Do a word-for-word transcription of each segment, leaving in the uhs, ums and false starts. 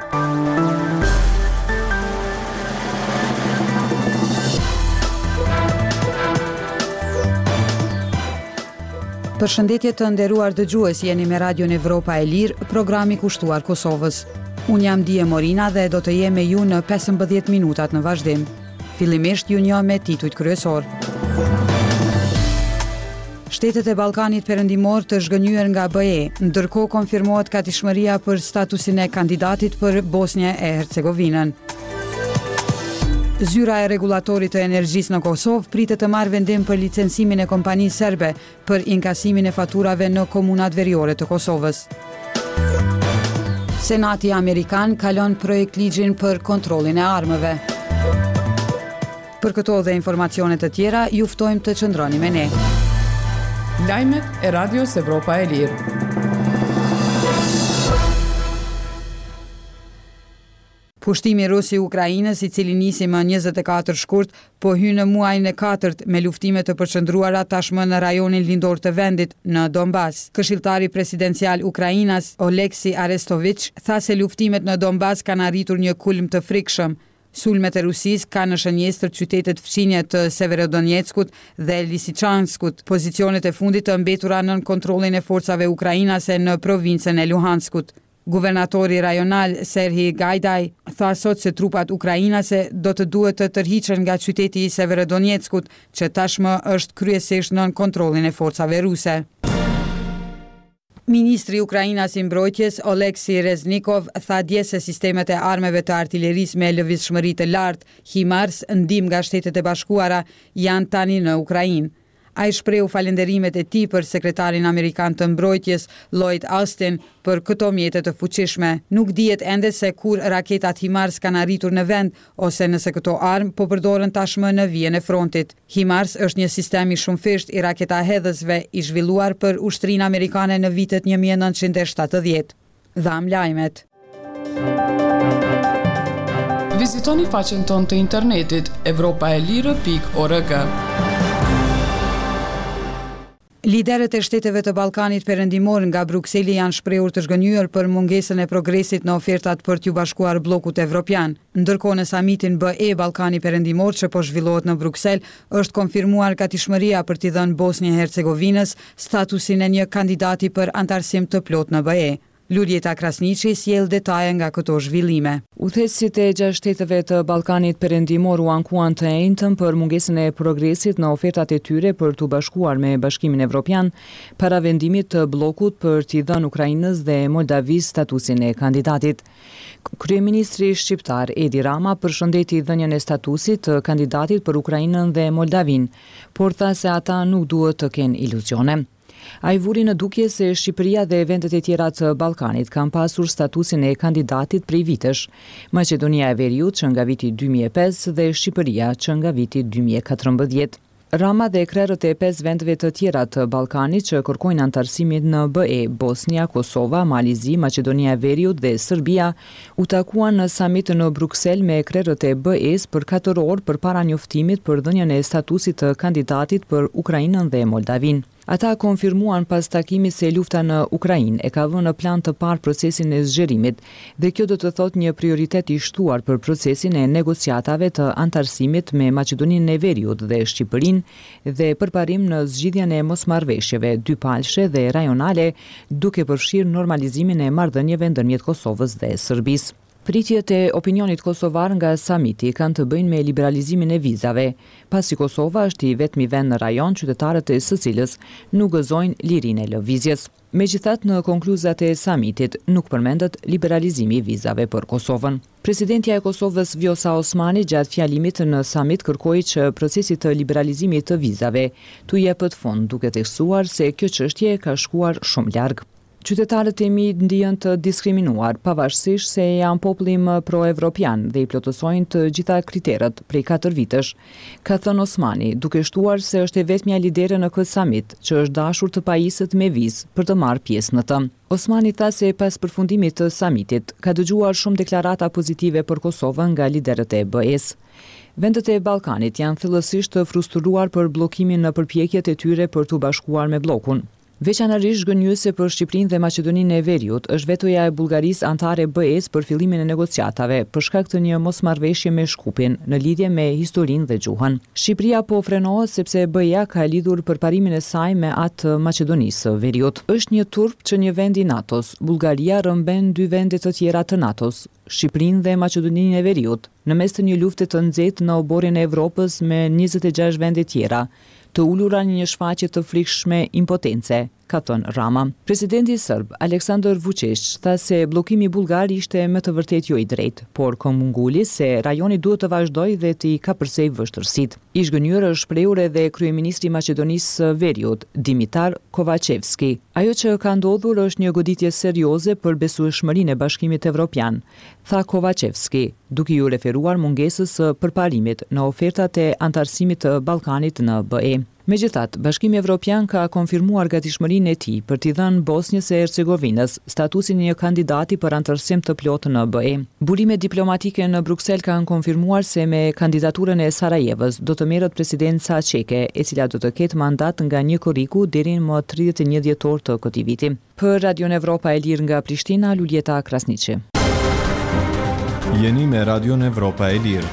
Përshëndetje të nderuar dëgjues, jeni me Radion Evropa e Lirë, programi kushtuar Kosovës. Unë jam Dije Morina dhe do të jem me ju në pesëmbëdhjetë minutat në vazhdim. Fillimisht ju njoh me titujt kryesor. Shtetet e Ballkanit Perëndimor të zhgënjur nga B E, ndërkohë konfirmohet katishmëria për statusin e kandidatit për Bosnjë e Hercegovinën. Zyra e Rregullatorit të Energjisë në Kosovë pritet të marrë vendim për licencimin e kompanisë serbe për inkasimin e faturave në komunat veriore të Kosovës. Senati Amerikan kalon projekt ligjin për kontrollin e armëve. Për këto dhe informacione të tjera, ju ftojmë të qëndroni me ne. Lajmet e Radios Evropa e Lirë. Pushtimi rus i Ukrainës, i cili nisi më njëzet e katër shkurt, po hyn në muajin e katërt me luftime të përqendruara tashmë në rajonin lindor të vendit në Donbas. Këshilltari presidencial Ukrainas, Oleksi Arestovich, tha se luftimet në Donbas kanë arritur një kulm të frikshëm. Sulmet e Rusisë kanë në shënjestër qytetet fqinje të Severodonetskut dhe Lisichanskut, pozicionet e fundit të mbetura nën kontrollin e forcave ukrainase në provincën e Luhanskut. Guvernatori rajonal Serhij Gajdaj tha sot se trupat ukrainase do të duhet të tërhiqen nga qyteti i Severodonetskut, që tashmë është kryesisht nën kontrollin e forcave ruse. Ministri i Ukrainas i mbrojtjes Oleksi Reznikov tha dje se sistemet e armeve të artillerisë me lëvizshmëri të lartë, HIMARS, ndihmë nga Shtetet e Bashkuara, janë tani në Ukrainë. Ai shprehu falenderimet e tij për sekretarin amerikan të mbrojtjes Lloyd Austin për këto mjete të fuqishme. Nuk dihet ende se kur raketat HIMARS kanë arritur në vend ose nëse këto armë po përdoren tashmë në vijën e frontit. HIMARS është një sistem i shumëfisht i raketahedhësve i zhvilluar për ushtrinë amerikane në vitet një mijë e nëntëqind e shtatëdhjetë. Dham lajmet. Vizitoni faqen tonë të internetit evropaelire pikë org. Liderët e shteteve të Ballkanit Perëndimor nga Brukseli janë shprehur të zhgënjur për mungesën e progresit në ofertat për t'u bashkuar bllokut evropian. Ndërkohë në samitin B E Ballkani Perëndimor që po zhvillohet në Bruksel, është konfirmuar katishmëria për t'i dhënë Bosnjë e Hercegovinës statusin e një kandidati për antarësim të plotë në B E. Luljeta Krasniqi sjell detaje nga këto zhvillime. Udhëheqësit e gjashtë shteteve të Ballkanit Perëndimor u ankuan të njëjtën për mungesën e progresit në ofertat e tyre për t'u bashkuar me Bashkimin Evropian para vendimit të bllokut për t'i dhënë Ukrainës dhe Moldavisë statusin e kandidatit. Kryeministri shqiptar Edi Rama përshëndeti dhënien e statusit të kandidatit për Ukrainën dhe Moldavin, por tha se ata nuk duhet të kenë iluzione. Ai vuri në dukje se Shqipëria dhe vendet e tjera të Ballkanit kanë pasur statusin e kandidatit prej vitesh, Maqedonia e Veriut që nga viti dy mijë e pesë dhe Shqipëria që nga viti dy mijë e katërmbëdhjetë. Rama dhe krerët e pesë vendeve të tjera të Ballkanit që kërkojnë antarësimin në B E, Bosnia, Kosova, Malizi, Maqedonia e Veriut dhe Serbia, u takuan në samit në Bruksel me krerët e B E-s për katër orë përpara njoftimit për dhënien e statusit të kandidatit për Ukrainën dhe Moldavin. Ata konfirmuan pas takimit se lufta në Ukrainë e ka vënë në plan të parë procesin e zgjerimit dhe kjo do të thotë një prioritet i shtuar për procesin e negociatave të antarësimit me Maqedoninë e Veriut dhe Shqipërinë dhe përparim në zgjidhjen e mosmarrëveshjeve dypalshe dhe rajonale, duke përfshirë normalizimin e marrëdhënieve ndërmjet Kosovës dhe Serbisë. Pritjet e opinionit kosovar nga samiti kanë të bëjnë me liberalizimin e vizave, pasi Kosova është i vetmi vend në rajon qytetarët e së cilës nuk gëzojnë lirinë e lëvizjes. Megjithatë, në konkluzat e samitit nuk përmendet liberalizimi i vizave për Kosovën. Presidentja e Kosovës Vjosa Osmani gjatë fjalimit në samit kërkoi që procesi të liberalizimit të vizave t'u jepet fund, duke theksuar se kjo çështje ka shkuar shumë larg. Qytetarët e mi ndihen të diskriminuar, pavarësisht se janë populli më pro-evropian dhe i plotësojnë të gjitha kriteret prej katër vitesh, ka thënë Osmani, duke shtuar se është e vetmja lidere në këtë samit që është dashur të pajisët me vizë për të marrë pjesë në të. Osmani tha se pas përfundimit të samitit ka dëgjuar shumë deklarata pozitive për Kosovën nga liderët e B E-s. Vendet e Ballkanit janë thellësisht të frustruar për bllokimin në përpjekjet e tyre për t'u bashkuar me bllokun. Veçanërisht gënjyese për Shqipërinë dhe Maqedoninë e Veriut është vetoja e Bullgarisë antare B E-s për fillimin e negociatave për shkak të një mosmarrëveshje me Shkupin në lidhje me historinë dhe gjuhën. Shqipëria po frenohet sepse B E-ja ka lidhur përparimin e saj me atë Maqedonisë së Veriut. Është një turp që një vend i NATO-s. Bullgaria rrëmben dy vende të tjera të NATO-s, Shqipërinë dhe Maqedoninë e Veriut, në mes të një lufte të nxehtë në oborrin e Evropës me njëzet e gjashtë vende tjera, të ulura në një shfaqje të frikshme impotence, ka thënë Rama. Presidenti serb Aleksandar Vučić tha se bllokimi bullgar ishte me të vërtetë jo i drejtë, por këmbunguli se rajoni duhet të vazhdojë dhe të i kapërcej vështirësitë. I zgënjur është shprehur edhe kryeministri i Maqedonisë së Veriut, Dimitar Kovacevski. Ajo që ka ndodhur është një goditje serioze për besueshmërinë e Bashkimit Evropian, tha Kovacevski, duke ju referuar mungesës së përparimit në ofertat e antarësimit të Ballkanit në B E. Megjithatë, Bashkimi Evropian ka konfirmuar gatishmërinë e tij për t'i dhënë Bosnjës e Hercegovinës statusin e një kandidati për antarësim të plotë në B E. Burimet diplomatike në Bruksel kanë konfirmuar se me kandidaturën e Sarajevës do të merret presidenca çeke, e cila do të ketë mandat nga një korriku deri më tridhjetë e një dhjetor të këtij viti. Për Radion Evropa e Lirë nga Prishtina, Luljeta Krasniqi. Jeni me Radion Evropa e Lirë.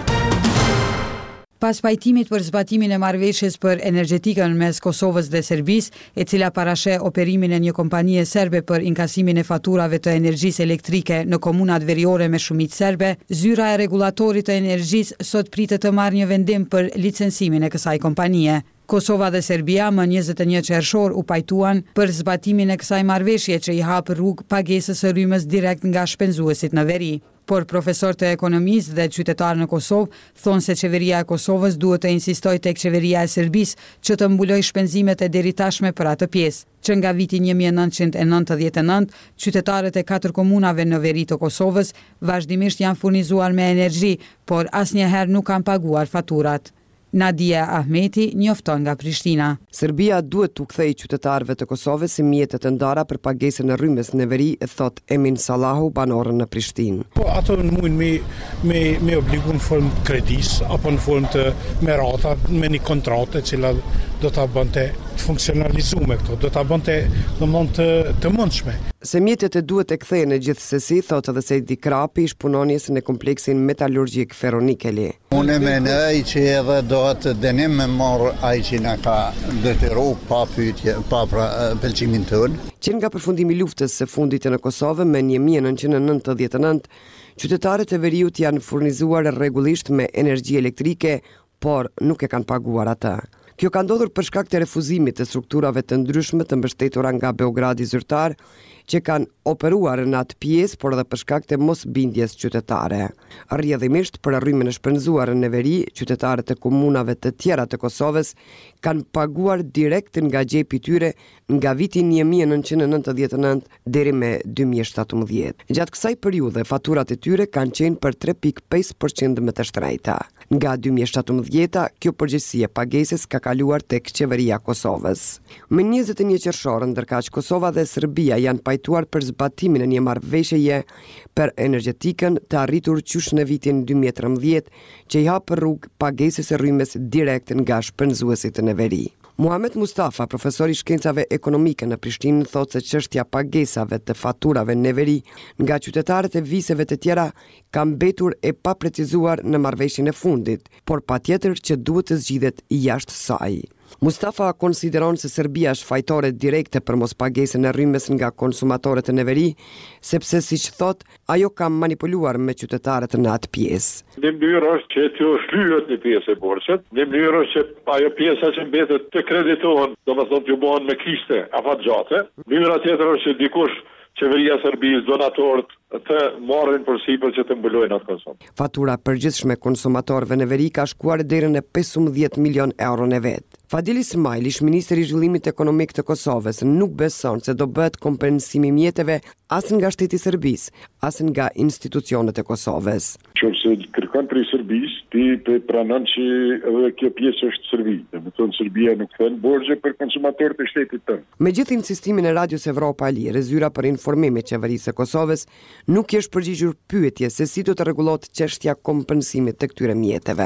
Pas pajtimit për zbatimin e marrëveshjes për energjetikën mes Kosovës dhe Serbisë, e cila parasheh operimin e një kompanie serbe për inkasimin e faturave të energjisë elektrike në komunat veriore me shumicë serbe, zyra e rregullatorit të energjisë sot pritet të marrë një vendim për licencimin e kësaj kompanie. Kosova dhe Serbia më njëzet e një qershor u pajtuan për zbatimin e kësaj marrëveshje që i hap rrugë pagesës së rrymës direkt nga shpenzuesit në veri. Por profesor të ekonomisë dhe qytetarë në Kosovë thonë se qeveria e Kosovës duhet të insistojë tek qeveria e Serbisë që të mbulojë shpenzimet e deritashme për atë pjesë. Që nga viti një mijë e nëntëqind e nëntëdhjetë e nëntë, qytetarët e katër komunave në veri të Kosovës vazhdimisht janë furnizuar me energji, por asnjëherë nuk kanë paguar faturat. Nadia Ahmeti njofton nga Prishtina. Serbia duhet t'u kthejë qytetarëve të Kosovës si mjetet e ndara për pagesën e rrymës në veri, thot Emin Sallahu, banorën në Prishtinë. Po ato mund me me me obligu në formë kredis apo në formë të me rata, me një kontratë e cila do ta bënte të funksionalizuar këto, do ta bënte domthonë të të mundshme. Se mjetet e duhet e kthehen në gjithsesi, thot edhe Sejdi Krapi, shpunonjes në kompleksin metalurgjik Ferronikeli. Unë mendoj që edhe do të dënim me marrë ai që na ka detyru pa pyetje, pa pra pëlqimin tonë. Që nga përfundimi i luftës së fundit në Kosovë me një mijë e nëntëqind e nëntëdhjetë e nëntë, qytetarët e veriut janë furnizuar rregullisht me energji elektrike, por nuk e kanë paguar atë. Kjo ka ndodhur për shkak të refuzimit të strukturave të ndryshme të mbështetura nga Beogradi zyrtar, që kanë operuar në atë pjesë, por edhe për shkak të mosbindjes qytetare. Rrjedhimisht për rrymën e shpenzuar në veri, qytetarët e komunave të tjera të Kosovës kanë paguar direkt nga xhepi i tyre nga viti një mijë e nëntëqind e nëntëdhjetë e nëntë deri me dy mijë e shtatëmbëdhjetë. Gjatë kësaj periudhe, faturat e tyre kanë qenë për tre pikë pesë përqind më të shtrejta. Nga dy mijë e shtatëmbëdhjetë, kjo përgjegjësi e pagesës ka kaluar tek qeveria e Kosovës. Më njëzet e një qershor, ndërkaq Kosova dhe Serbia janë pajtuar për zbatimin e një marrëveshjeje për energjetikën të arritur qysh në vitin dy mijë e trembëdhjetë, që i hap rrugë pagesës së rrymës direkt nga shpenzuesit në veri. Muhamet Mustafa, profesor i shkencave ekonomike në Prishtinë, thotë se çështja pagesave të faturave në veri nga qytetarët e viseve të tjera ka mbetur e paprecizuar në marrëveshjen e fundit, por patjetër që duhet të zgjidhet jashtë saj. Mustafa konsideron se Serbia është fajtore direkte për mospagesën e rrymës nga konsumatorët në veri, sepse siç thot, ajo ka manipuluar me qytetarët në atë pjesë. Në mënyrë është që t'ju shlyhet një pjesë e borxhit, në mënyrë është që ajo pjesa që mbetet të kreditohen, domethënë t'ju bëhen me kishte afatgjate. Mënyra tjetër është që dikush qeveria e Serbisë, donatorët të marrin përsipër që të mbulojnë atë konsum. Fatura përgjithshme konsumatorëve në veri ka shkuar deri në pesëmbëdhjetë milion euro në vet. Fadil Ismail, ish ministri i zhvillimit ekonomik të Kosovës, nuk beson se do bëhet kompensimi mjeteve as nga shteti i Serbisë, as nga institucionet e Kosovës. Nëse kërkon prej Serbisë, ti pranon që edhe kjo pjesë është Serbi. Domethënë Serbia nuk thën borxhe për konsumatorët e shtetit tënd. Me gjithë insistimin e Radios Evropa e Lirë, zyra për informim e qeverisë së Kosovës nuk është përgjigjur pyetje se si do të rregullohet çështja kompensimit të këtyre mjeteve.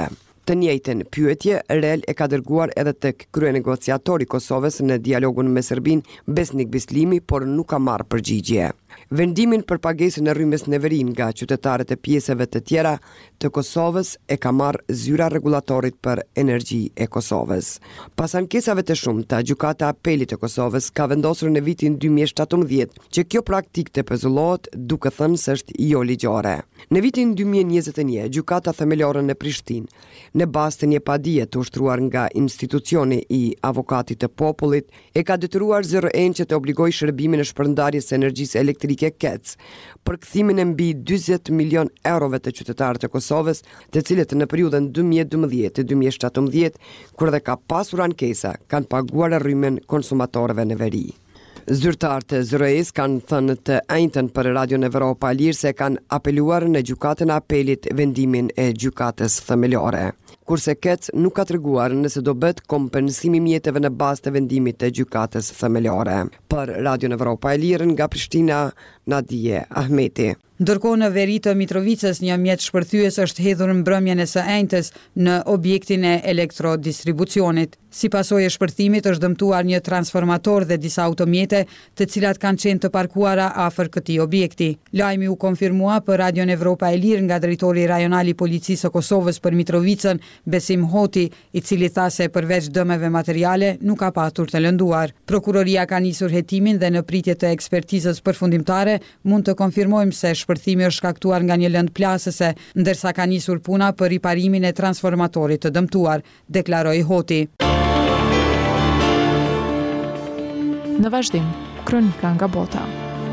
Të njëjtën pyetje Rel e ka dërguar edhe tek kryenegociatori i Kosovës në dialogun me Serbinë, Besnik Bislimi, por nuk ka marrë përgjigje. Vendimin për pagesën e rrymës Neverin nga qytetarët e pjesëve të tjera të Kosovës e ka marrë zyra rregullatorit për energji e Kosovës. Pas ankesave të shumta, Gjykata e Apelit të Kosovës ka vendosur në vitin dy mijë e shtatëmbëdhjetë që kjo praktikë të pezullohet, duke thënë se është jo ligjore. Në vitin dy mijë e njëzet e një, Gjykata Themelore në Prishtinë, në bazë të një padije të ushtruar nga institucioni i avokatit të popullit, e ka detyruar Z R E-n që të obligojë shërbimin e shpërndarjes së energjisë elektrike K E C për kthimin e mbi dyzet milion eurove të qytetarët e Kosovës, të cilët në periudhën dy mijë e dymbëdhjetë dy mijë e shtatëmbëdhjetë, kur dhe ka pasur ankesa, kanë paguar rrymën konsumatorëve në veri. Zyrtarët e Z R E-s kanë thënë të njëjtën për Radion Evropa e Lirë se kanë apeluar në Gjykatën e Apelit vendimin e Gjykatës Themelore, kurse K E C nuk ka treguar nëse do bëhet kompensimi i mjeteve në bazë të vendimit të Gjykatës Themelore. Për Radion Evropa e Lirë nga Prishtina, Nadije Ahmeti. Ndërkohë në veri të Mitrovicës, një mjet shpërthyes është hedhur mbrëmjen e së enjtës në objektin e elektrodistribucionit. Si pasojë e shpërthimit është dëmtuar një transformator dhe disa automjete, të cilat kanë qenë të parkuara afër këtij objekti. Lajmi u konfirmua për Radion Evropa e Lirë nga drejtori rajonal i policisë së Kosovës për Mitrovicën, Besim Hoti, i cili tha se përveç dëmeve materiale nuk ka patur të lënduar. Prokuroria ka nisur hetimin dhe në pritje të ekspertizës përfundimtare mund të konfirmojmë se shpërthimi është shkaktuar nga një lëndë plasëse, ndërsa ka nisur puna për riparimin e transformatorit të dëmtuar, deklaroi Hoti. Në vazhdim, kronika nga bota.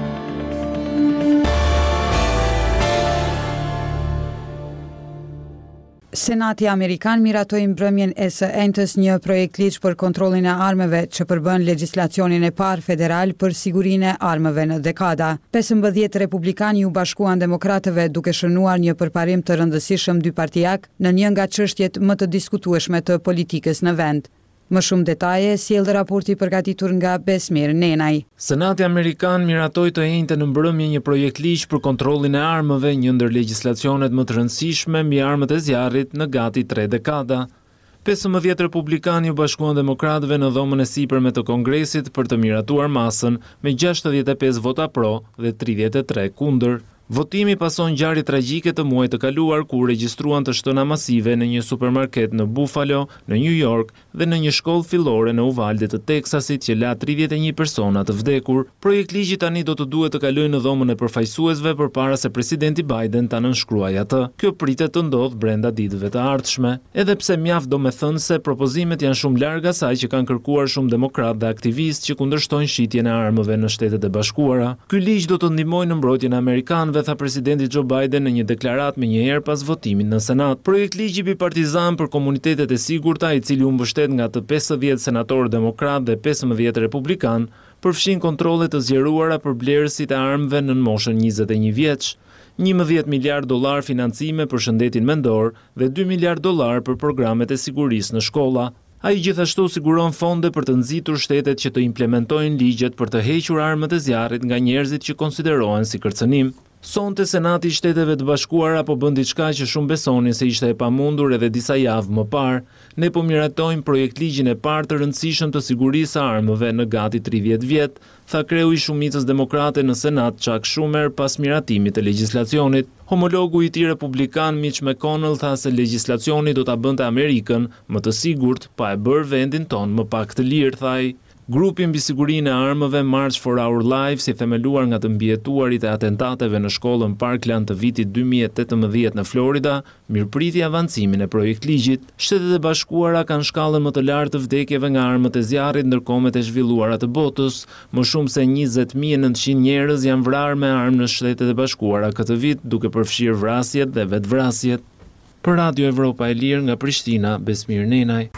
Senati Amerikan miratoi mbrëmjen e së enjtës një projekt ligj për kontrollin e armëve që përbën legjislacionin e parë federal për sigurinë e armëve në dekada. pesëmbëdhjetë republikanë u bashkuan demokratëve duke shënuar një përparim të rëndësishëm dypartijak në një nga çështjet më të diskutueshme të politikës në vend. Më shumë detaje sjell raporti përgatitur nga Besmir Nenaj. Senati Amerikan miratoi të njëjtën në mbrëmje një projekt ligj për kontrollin e armëve, një ndër legjislacionet më të rëndësishme mbi armët e zjarrit në gati tre dekada. pesëmbëdhjetë republikanë u bashkuan demokratëve në dhomën e sipërme të Kongresit për të miratuar masën me gjashtëdhjetë e pesë vota pro dhe tridhjetë e tre kundër. Votimi pason ngjarje tragjike të muajit të kaluar ku regjistruan të shtëna masive në një supermarket në Buffalo, në New York dhe në një shkollë fillore në Uvalde të Teksasit që la tridhjetë e një persona të vdekur. Projekt ligji tani do të duhet të kalojë në dhomën e përfaqësuesve përpara se presidenti Biden ta nënshkruajë atë. Kjo pritet të ndodhë brenda ditëve të ardhshme, edhe pse mjaft domethënëse propozimet janë shumë larg asaj që kanë kërkuar shumë demokratë dhe aktivistë që kundërshtojnë shitjen e armëve në Shtetet e Bashkuara. Ky ligj do të ndihmojë në mbrojtjen e amerikanëve, tha presidenti Joe Biden në një deklaratë më njëherë pas votimit në Senat. Projekt ligji bipartizan për komunitetet e sigurta, i cili u mbështet nga të pesëdhjetë senatorë demokratë dhe pesëmbëdhjetë republikan, përfshin kontrolle të zgjeruara për blerësit e armëve nën moshën njëzet e një vjeç, njëmbëdhjetë miliard dollar financime për shëndetin mendor dhe dy miliard dollar për programet e sigurisë në shkolla. Ai gjithashtu siguron fonde për të nxitur shtetet që të implementojnë ligjet për të hequr armët e zjarrit nga njerëzit që konsiderohen si kërcënim. Sonte Senati i Shteteve të Bashkuara po bën diçka që shumë besonin se ishte e pamundur edhe disa javë më parë. Ne po miratojmë projekt ligjin e parë të rëndësishëm të sigurisë së armëve në gati tridhjetë vjet, tha kreu i shumicës demokrate në Senat Chuck Schumer pas miratimit të legjislacionit. Homologu i tij republikan Mitch McConnell tha se legjislacioni do ta bënte Amerikën më të sigurt, pa e bërë vendin ton më pak të lirë, thaj. Grupi mbi sigurinë e armëve March for Our Lives, i themeluar nga të mbijetuarit e atentateve në shkollën Parkland të vitit dy mijë e tetëmbëdhjetë në Florida, mirëpriti avancimin e projekt ligjit. Shtetet e Bashkuara kanë shkallën më të lartë të vdekjeve nga armët e zjarrit ndër kombet e zhvilluara të botës. Më shumë se njëzet mijë e nëntëqind njerëz janë vrarë me armë në Shtetet e Bashkuara këtë vit, duke përfshirë vrasjet dhe vetvrasjet. Për Radio Evropa e Lirë nga Prishtina, Besmir Nenaj.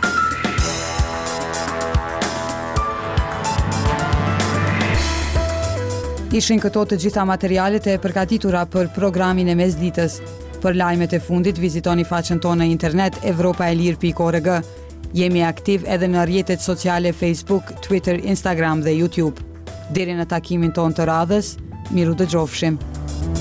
Ishin këto të gjitha materialet e përgatitura për programin e mesditës. Për lajmet e fundit vizitoni faqen tonë në internet evropaelir pikë org. Jemi aktiv edhe në rrjetet sociale Facebook, Twitter, Instagram dhe YouTube. Deri në takimin tonë të radhës, miru dëgjofshim.